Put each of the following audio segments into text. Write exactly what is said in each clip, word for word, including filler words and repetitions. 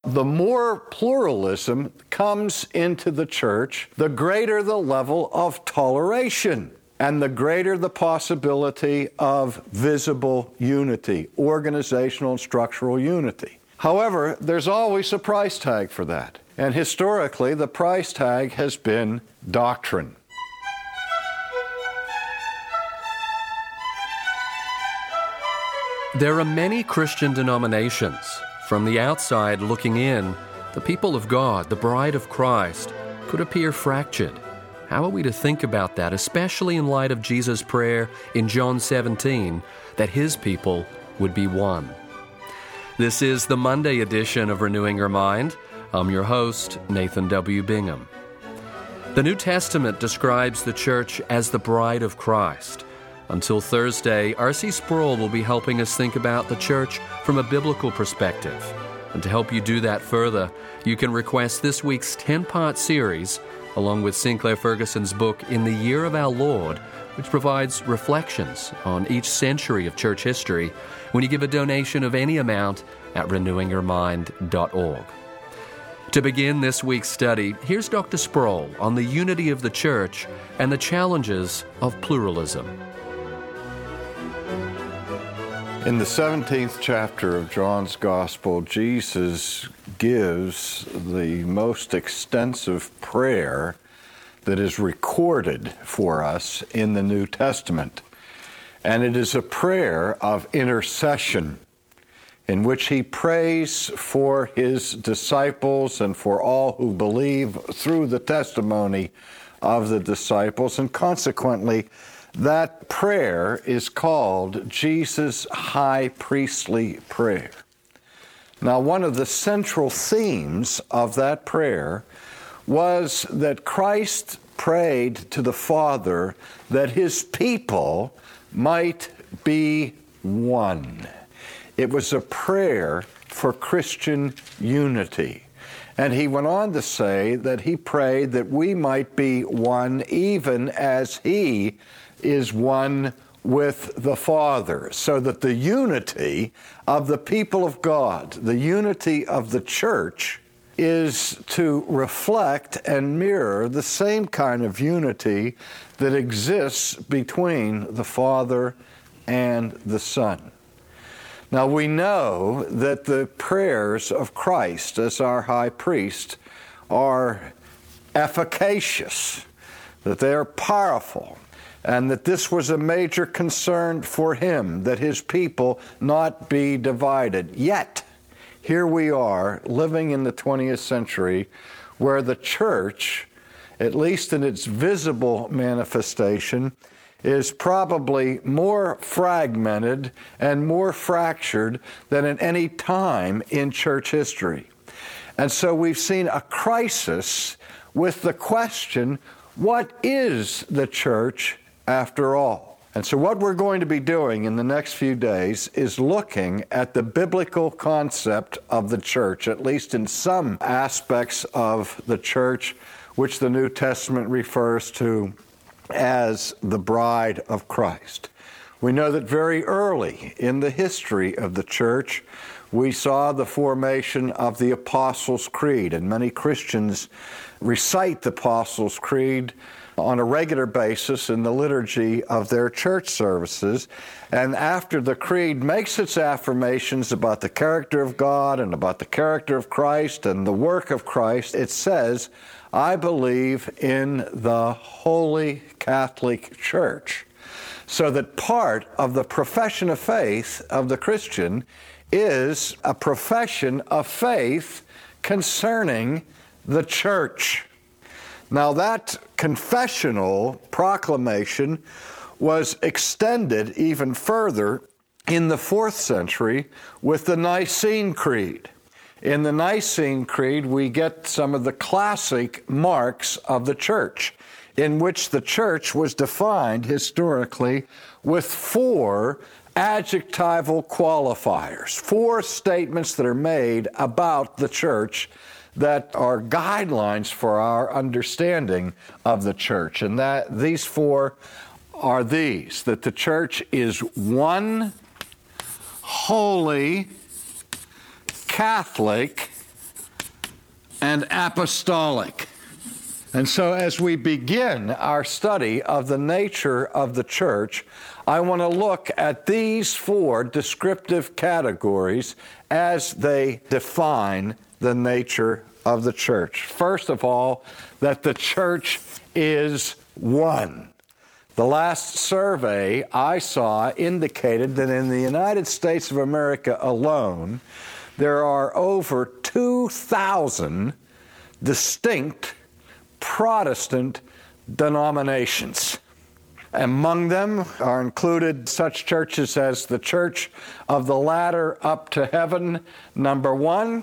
the more pluralism comes into the church, the greater the level of toleration and the greater the possibility of visible unity, organizational and structural unity. However, there's always a price tag for that. And historically, the price tag has been doctrine. There are many Christian denominations. From the outside looking in, the people of God, the bride of Christ, could appear fractured. How are we to think about that, especially in light of Jesus' prayer in John seventeen, that his people would be one? This is the Monday edition of Renewing Your Mind. I'm your host, Nathan W. Bingham. The New Testament describes the church as the bride of Christ. Until Thursday, R C Sproul will be helping us think about the church from a biblical perspective. And to help you do that further, you can request this week's ten-part series, along with Sinclair Ferguson's book, In the Year of Our Lord, which provides reflections on each century of church history, when you give a donation of any amount at renewing your mind dot org. To begin this week's study, here's Doctor Sproul on the unity of the church and the challenges of pluralism. In the seventeenth chapter of John's Gospel, Jesus gives the most extensive prayer that is recorded for us in the New Testament. And it is a prayer of intercession in which he prays for his disciples and for all who believe through the testimony of the disciples, and consequently, that prayer is called Jesus' high priestly prayer. Now, one of the central themes of that prayer was that Christ prayed to the Father that his people might be one. It was a prayer for Christian unity. And he went on to say that he prayed that we might be one even as he is one with the Father, so that the unity of the people of God, the unity of the church, is to reflect and mirror the same kind of unity that exists between the Father and the Son. Now, we know that the prayers of Christ as our high priest are efficacious, that they are powerful, and that this was a major concern for him, that his people not be divided. Yet, here we are living in the twentieth century where the church, at least in its visible manifestation, is probably more fragmented and more fractured than at any time in church history. And so we've seen a crisis with the question, what is the church after all? And so what we're going to be doing in the next few days is looking at the biblical concept of the church, at least in some aspects of the church, which the New Testament refers to as the bride of Christ. We know that very early in the history of the church, we saw the formation of the Apostles' Creed, and many Christians recite the Apostles' Creed on a regular basis in the liturgy of their church services. And after the creed makes its affirmations about the character of God and about the character of Christ and the work of Christ, it says, I believe in the Holy Catholic Church. So that part of the profession of faith of the Christian is a profession of faith concerning the church. Now, that confessional proclamation was extended even further in the fourth century with the Nicene Creed. In the Nicene Creed, we get some of the classic marks of the church, in which the church was defined historically with four adjectival qualifiers, four statements that are made about the church that are guidelines for our understanding of the church. And that these four are these: that the church is one, holy, Catholic, and apostolic. And so as we begin our study of the nature of the church, I want to look at these four descriptive categories as they define the nature of the church. First of all, that the church is one. The last survey I saw indicated that in the United States of America alone, there are over two thousand distinct Protestant denominations. Among them are included such churches as the Church of the Ladder Up to Heaven, number one,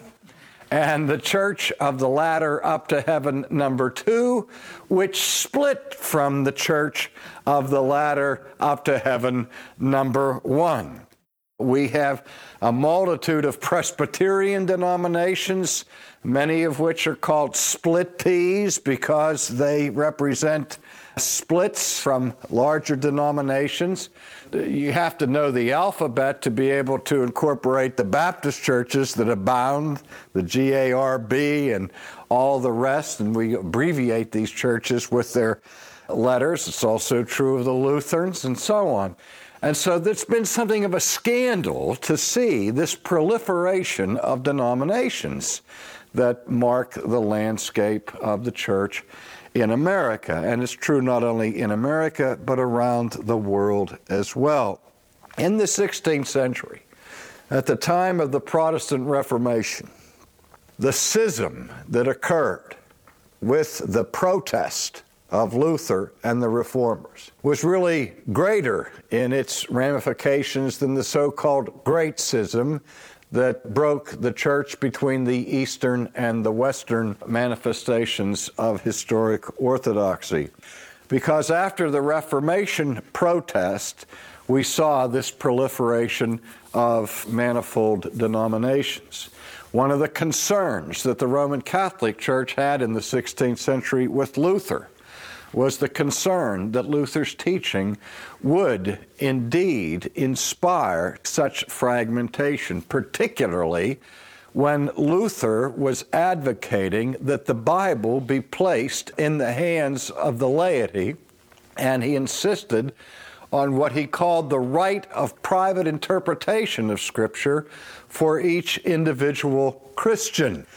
and the Church of the Ladder Up to Heaven, number two, which split from the Church of the Ladder Up to Heaven, number one. We have a multitude of Presbyterian denominations, many of which are called split peas because they represent splits from larger denominations. You have to know the alphabet to be able to incorporate the Baptist churches that abound, the G A R B and all the rest, and we abbreviate these churches with their letters. It's also true of the Lutherans and so on. And so there's been something of a scandal to see this proliferation of denominations that mark the landscape of the church in America. And it's true not only in America, but around the world as well. In the sixteenth century, at the time of the Protestant Reformation, the schism that occurred with the protest of Luther and the Reformers was really greater in its ramifications than the so-called Great Schism that broke the church between the Eastern and the Western manifestations of historic orthodoxy. Because after the Reformation protest, we saw this proliferation of manifold denominations. One of the concerns that the Roman Catholic Church had in the sixteenth century with Luther was the concern that Luther's teaching would indeed inspire such fragmentation, particularly when Luther was advocating that the Bible be placed in the hands of the laity, and he insisted on what he called the right of private interpretation of Scripture for each individual Christian.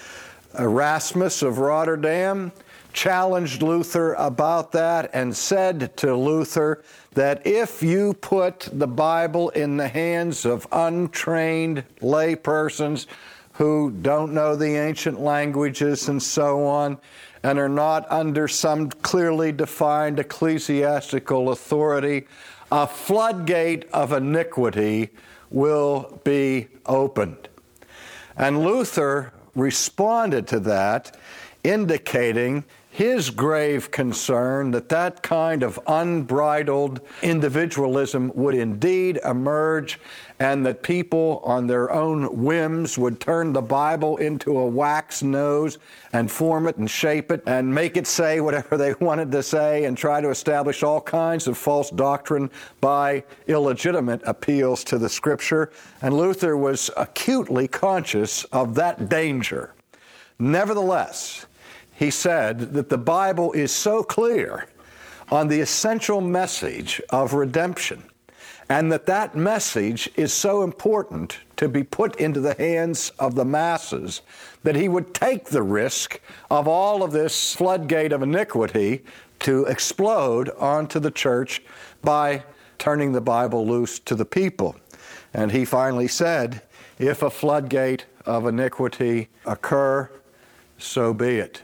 Erasmus of Rotterdam challenged Luther about that and said to Luther that if you put the Bible in the hands of untrained lay persons who don't know the ancient languages and so on, and are not under some clearly defined ecclesiastical authority, a floodgate of iniquity will be opened. And Luther responded to that, indicating his grave concern that that kind of unbridled individualism would indeed emerge, and that people on their own whims would turn the Bible into a wax nose and form it and shape it and make it say whatever they wanted to say and try to establish all kinds of false doctrine by illegitimate appeals to the Scripture. And Luther was acutely conscious of that danger. Nevertheless, he said that the Bible is so clear on the essential message of redemption, and that that message is so important to be put into the hands of the masses, that he would take the risk of all of this floodgate of iniquity to explode onto the church by turning the Bible loose to the people. And he finally said, if a floodgate of iniquity occur, so be it.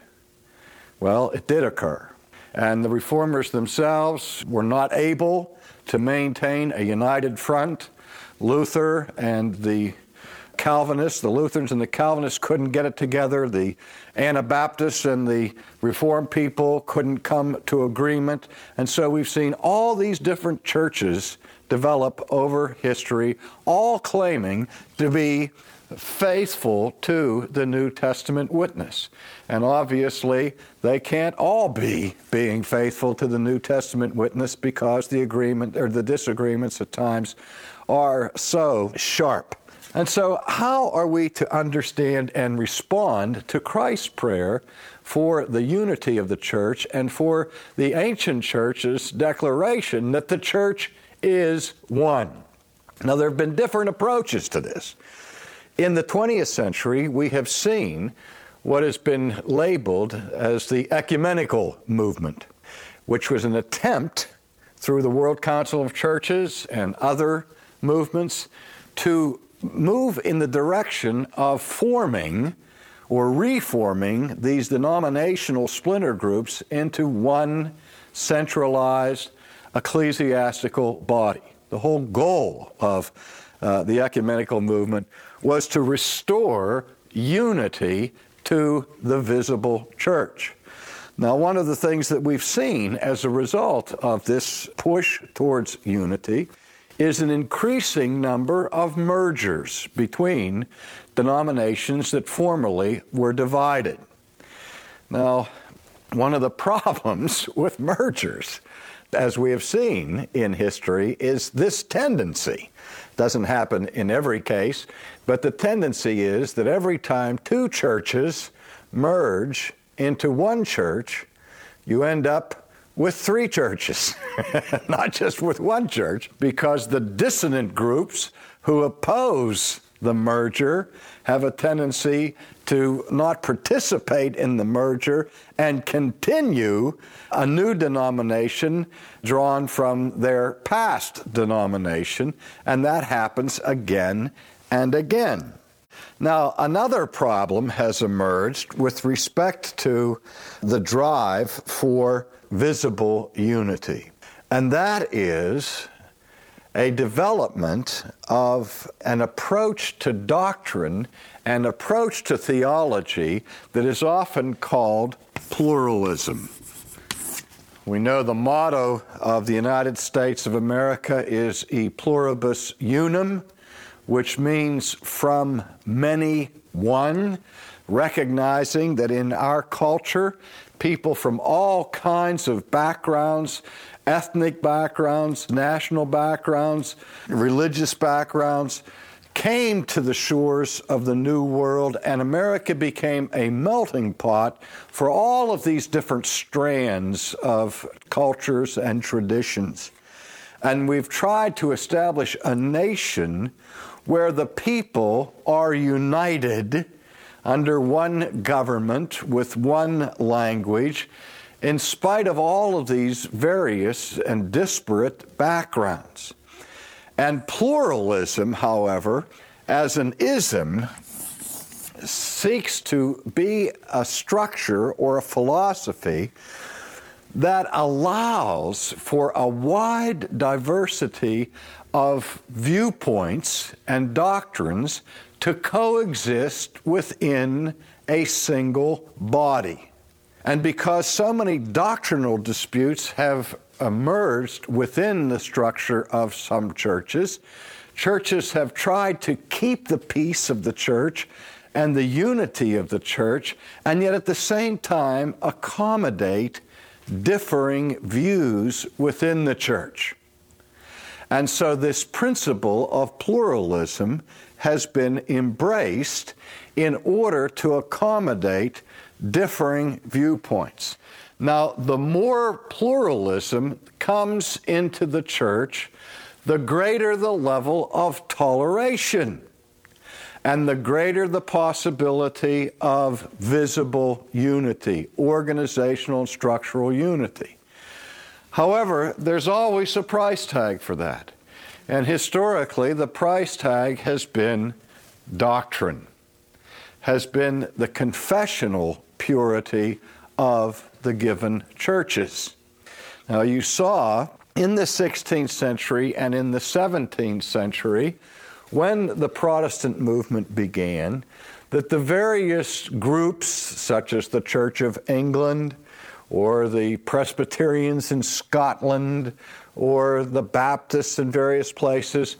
Well, it did occur. And the Reformers themselves were not able to maintain a united front. Luther and the Calvinists, the Lutherans and the Calvinists couldn't get it together. The Anabaptists and the Reformed people couldn't come to agreement. And so we've seen all these different churches develop over history, all claiming to be faithful to the New Testament witness. And obviously, they can't all be being faithful to the New Testament witness because the agreement or the disagreements at times are so sharp And so how are we to understand and respond to Christ's prayer for the unity of the church and for the ancient church's declaration that the church is one? Now, there have been different approaches to this. In the twentieth century, we have seen what has been labeled as the ecumenical movement, which was an attempt through the World Council of Churches and other movements to move in the direction of forming or reforming these denominational splinter groups into one centralized ecclesiastical body. The whole goal of uh, the ecumenical movement was to restore unity to the visible church. Now, one of the things that we've seen as a result of this push towards unity is an increasing number of mergers between denominations that formerly were divided. Now, one of the problems with mergers, as we have seen in history, is this tendency. It doesn't happen in every case, but the tendency is that every time two churches merge into one church, you end up with three churches, not just with one church, because the dissonant groups who oppose the merger have a tendency to not participate in the merger and continue a new denomination drawn from their past denomination, and that happens again and again. Now, another problem has emerged with respect to the drive for visible unity, and that is a development of an approach to doctrine, an approach to theology that is often called pluralism. We know the motto of the United States of America is E pluribus unum, which means from many one, recognizing that in our culture, people from all kinds of backgrounds, ethnic backgrounds, national backgrounds, religious backgrounds, came to the shores of the New World, and America became a melting pot for all of these different strands of cultures and traditions. And we've tried to establish a nation where the people are united under one government with one language, in spite of all of these various and disparate backgrounds. And pluralism, however, as an ism, seeks to be a structure or a philosophy that allows for a wide diversity of viewpoints and doctrines to coexist within a single body. And because so many doctrinal disputes have emerged within the structure of some churches, churches have tried to keep the peace of the church and the unity of the church, and yet at the same time accommodate differing views within the church. And so this principle of pluralism has been embraced in order to accommodate differing viewpoints. Now, the more pluralism comes into the church, the greater the level of toleration, and the greater the possibility of visible unity, organizational and structural unity. However, there's always a price tag for that. And historically, the price tag has been doctrine, has been the confessional purity of the given churches. Now, you saw in the sixteenth century and in the seventeenth century, when the Protestant movement began, that the various groups, such as the Church of England, or the Presbyterians in Scotland, or the Baptists in various places,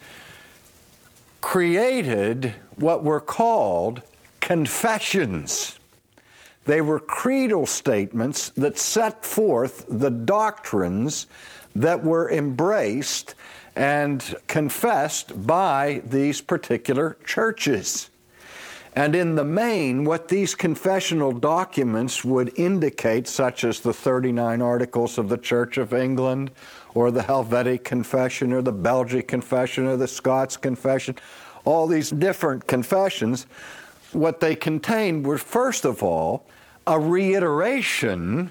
created what were called confessions. They were creedal statements that set forth the doctrines that were embraced and confessed by these particular churches. And in the main, what these confessional documents would indicate, such as the thirty-nine Articles of the Church of England, or the Helvetic Confession, or the Belgic Confession, or the Scots Confession, all these different confessions, what they contained were, first of all, a reiteration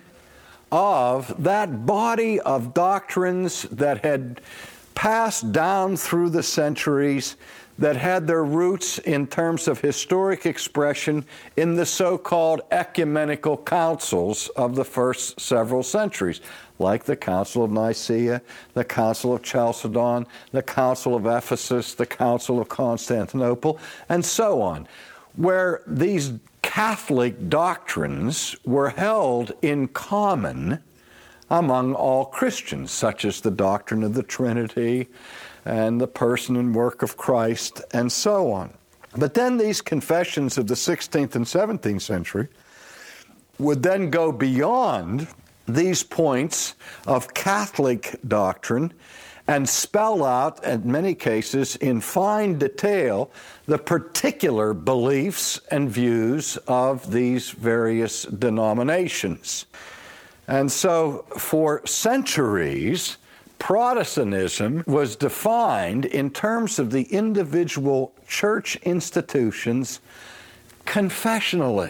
of that body of doctrines that had passed down through the centuries, that had their roots in terms of historic expression in the so-called ecumenical councils of the first several centuries, like the Council of Nicaea, the Council of Chalcedon, the Council of Ephesus, the Council of Constantinople, and so on, where these Catholic doctrines were held in common among all Christians, such as the doctrine of the Trinity and the person and work of Christ, and so on. But then these confessions of the sixteenth and seventeenth century would then go beyond these points of Catholic doctrine and spell out, in many cases, in fine detail, the particular beliefs and views of these various denominations. And so, for centuries, Protestantism was defined in terms of the individual church institutions confessionally,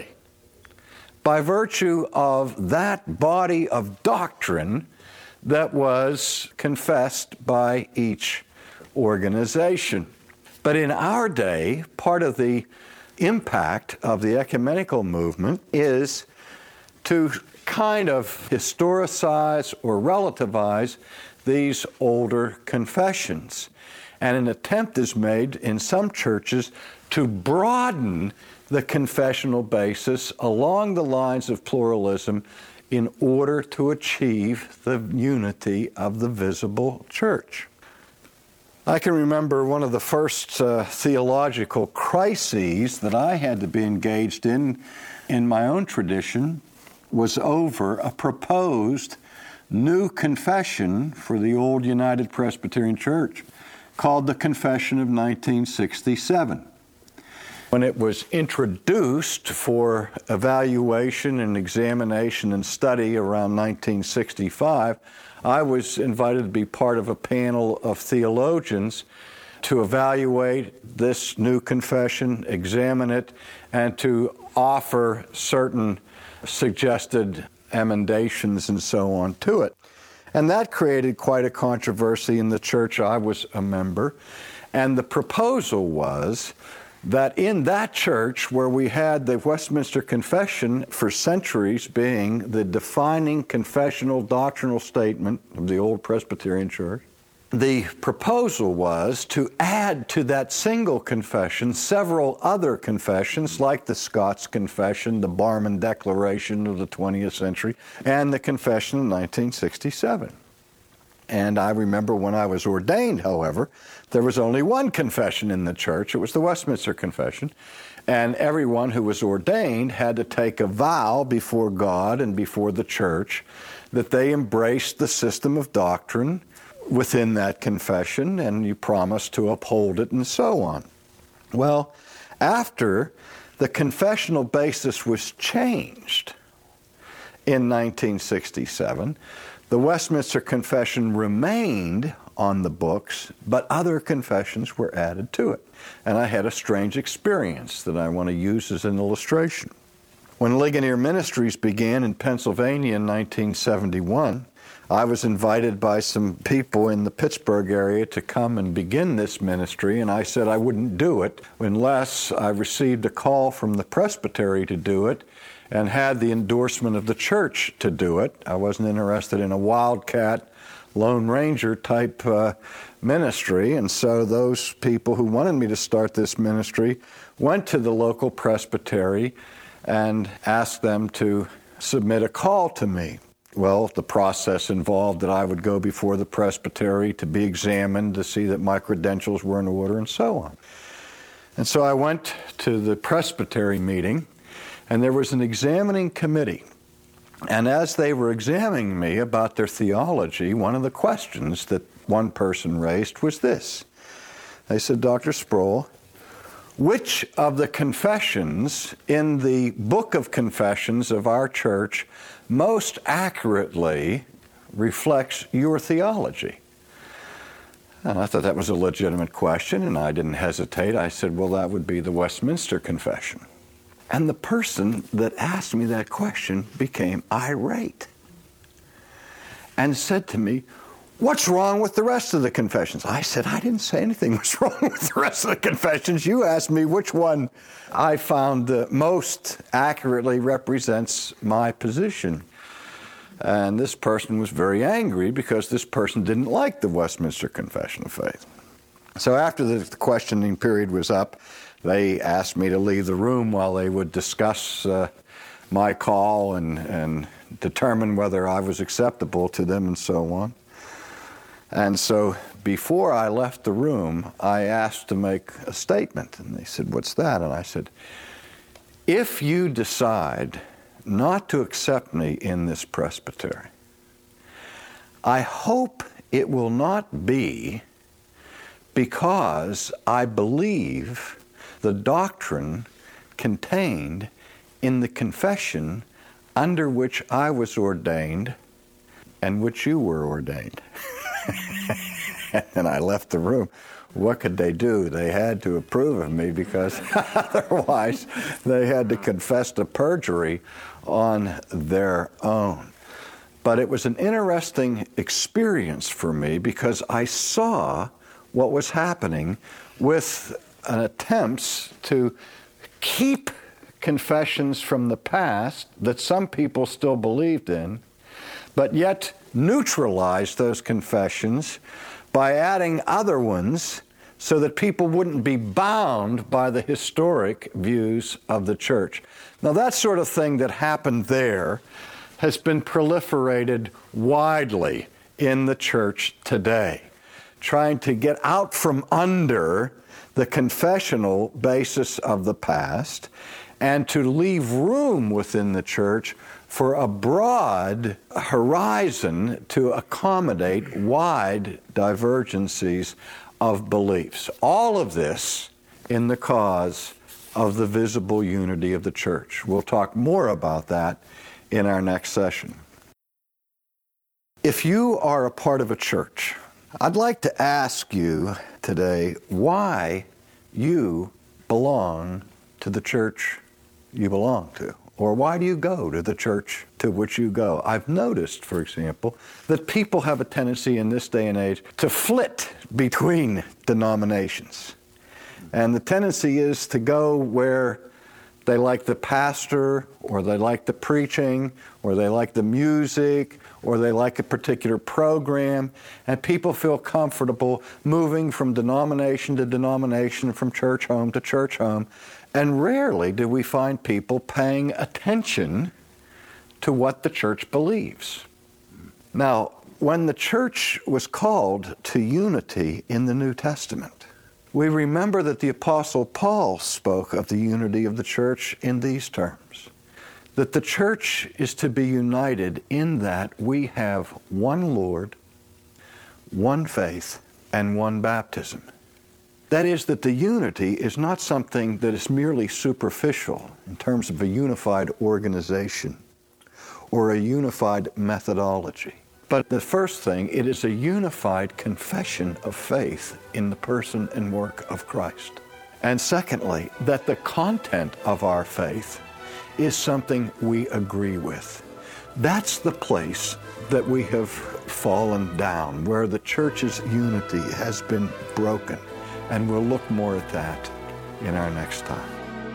by virtue of that body of doctrine that was confessed by each organization. But in our day, part of the impact of the ecumenical movement is to kind of historicize or relativize these older confessions. And an attempt is made in some churches to broaden the confessional basis along the lines of pluralism in order to achieve the unity of the visible church. I can remember one of the first uh, theological crises that I had to be engaged in in my own tradition was over a proposed new confession for the old United Presbyterian Church called the Confession of nineteen sixty-seven. When it was introduced for evaluation and examination and study around nineteen sixty-five, I was invited to be part of a panel of theologians to evaluate this new confession, examine it, and to offer certain suggested emendations and so on to it. And that created quite a controversy in the church I was a member. And the proposal was that in that church, where we had the Westminster Confession for centuries being the defining confessional doctrinal statement of the old Presbyterian Church, the proposal was to add to that single confession several other confessions, like the Scots Confession, the Barmen Declaration of the twentieth century, and the Confession of nineteen sixty-seven. And I remember when I was ordained, however, there was only one confession in the church. It was the Westminster Confession. And everyone who was ordained had to take a vow before God and before the church that they embraced the system of doctrine within that confession, and you promised to uphold it and so on. Well, after the confessional basis was changed in nineteen sixty-seven, the Westminster Confession remained on the books, but other confessions were added to it. And I had a strange experience that I want to use as an illustration. When Ligonier Ministries began in Pennsylvania in nineteen seventy-one, I was invited by some people in the Pittsburgh area to come and begin this ministry, and I said I wouldn't do it unless I received a call from the presbytery to do it and had the endorsement of the church to do it. I wasn't interested in a wildcat, Lone Ranger type uh, ministry, and so those people who wanted me to start this ministry went to the local presbytery and asked them to submit a call to me. Well, the process involved that I would go before the presbytery to be examined to see that my credentials were in order and so on. And so I went to the presbytery meeting, and there was an examining committee. And as they were examining me about their theology, one of the questions that one person raised was this. They said, Doctor Sproul, which of the confessions in the Book of Confessions of our church most accurately reflects your theology? And I thought that was a legitimate question, and I didn't hesitate. I said, well, that would be the Westminster Confession. And the person that asked me that question became irate and said to me, what's wrong with the rest of the confessions? I said, I didn't say anything was wrong with the rest of the confessions. You asked me which one I found uh, most accurately represents my position. And this person was very angry because this person didn't like the Westminster Confession of Faith. So after the questioning period was up, they asked me to leave the room while they would discuss uh, my call and, and determine whether I was acceptable to them and so on. And so before I left the room, I asked to make a statement. And they said, what's that? And I said, if you decide not to accept me in this presbytery, I hope it will not be because I believe the doctrine contained in the confession under which I was ordained and which you were ordained. And I left the room. What could they do? They had to approve of me because otherwise they had to confess to perjury on their own. But it was an interesting experience for me because I saw what was happening with an attempts to keep confessions from the past that some people still believed in, but yet neutralize those confessions by adding other ones so that people wouldn't be bound by the historic views of the church. Now, that sort of thing that happened there has been proliferated widely in the church today, trying to get out from under the confessional basis of the past and to leave room within the church for a broad horizon to accommodate wide divergencies of beliefs. All of this in the cause of the visible unity of the church. We'll talk more about that in our next session. If you are a part of a church, I'd like to ask you today why you belong to the church you belong to, or why do you go to the church to which you go? I've noticed, for example, that people have a tendency in this day and age to flit between denominations. And the tendency is to go where they like the pastor, or they like the preaching, or they like the music, or they like a particular program, and people feel comfortable moving from denomination to denomination, from church home to church home, and rarely do we find people paying attention to what the church believes. Now, when the church was called to unity in the New Testament, we remember that the Apostle Paul spoke of the unity of the church in these terms, that the church is to be united in that we have one Lord, one faith, and one baptism. That is, that the unity is not something that is merely superficial in terms of a unified organization or a unified methodology. But the first thing, it is a unified confession of faith in the person and work of Christ. And secondly, that the content of our faith is something we agree with. That's the place that we have fallen down, where the church's unity has been broken. And we'll look more at that in our next time.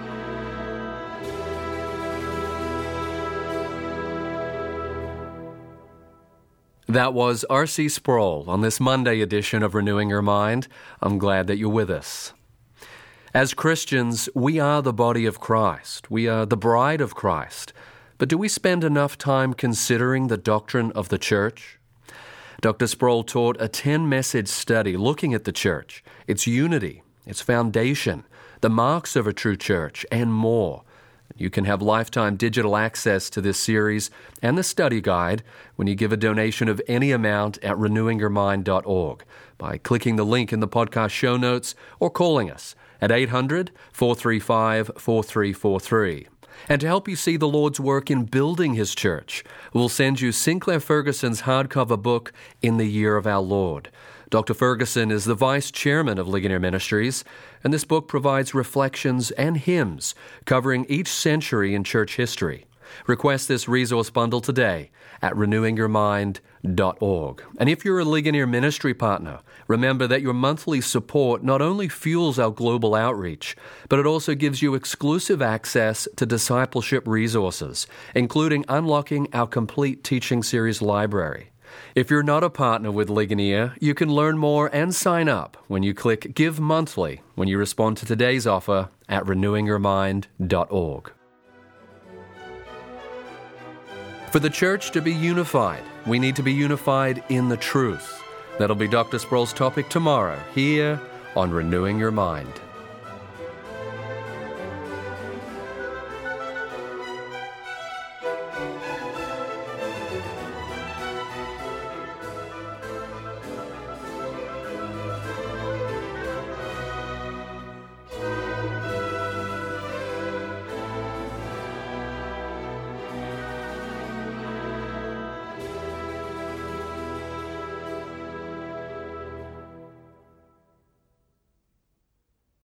That was R C Sproul on this Monday edition of Renewing Your Mind. I'm glad that you're with us. As Christians, we are the body of Christ. We are the bride of Christ. But do we spend enough time considering the doctrine of the church? Doctor Sproul taught a ten-message study looking at the church, its unity, its foundation, the marks of a true church, and more. You can have lifetime digital access to this series and the study guide when you give a donation of any amount at renewing your mind dot org by clicking the link in the podcast show notes or calling us at eight hundred, four three five, four three four three. And to help you see the Lord's work in building His church, we'll send you Sinclair Ferguson's hardcover book, In the Year of Our Lord. Doctor Ferguson is the Vice Chairman of Ligonier Ministries, and this book provides reflections and hymns covering each century in church history. Request this resource bundle today at renewing your mind dot org. And if you're a Ligonier Ministry partner, remember that your monthly support not only fuels our global outreach, but it also gives you exclusive access to discipleship resources, including unlocking our complete teaching series library. If you're not a partner with Ligonier, you can learn more and sign up when you click Give Monthly when you respond to today's offer at renewing your mind dot org. For the church to be unified, we need to be unified in the truth. That'll be Doctor Sproul's topic tomorrow here on Renewing Your Mind.